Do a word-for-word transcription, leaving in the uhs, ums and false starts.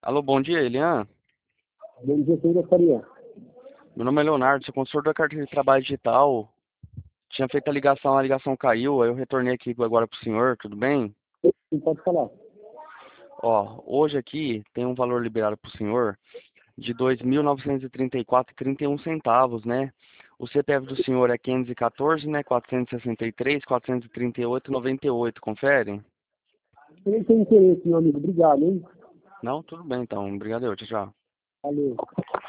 Alô, bom dia, Elian. Bom dia, quem gostaria? Meu nome é Leonardo, sou consultor da carteira de trabalho digital. Tinha feito a ligação, a ligação caiu, aí eu retornei aqui agora pro senhor, tudo bem? Quem pode falar? Ó, hoje aqui tem um valor liberado pro senhor de dois mil novecentos e trinta e quatro reais e trinta e um centavos, né? O C P F do senhor é quinhentos e quatorze, né? quatrocentos e sessenta e três, quatrocentos e trinta e oito, noventa e oito, confere? Eu tenho interesse, meu amigo. Obrigado, hein? Não? Tudo bem então, obrigado, tchau, tchau. Valeu.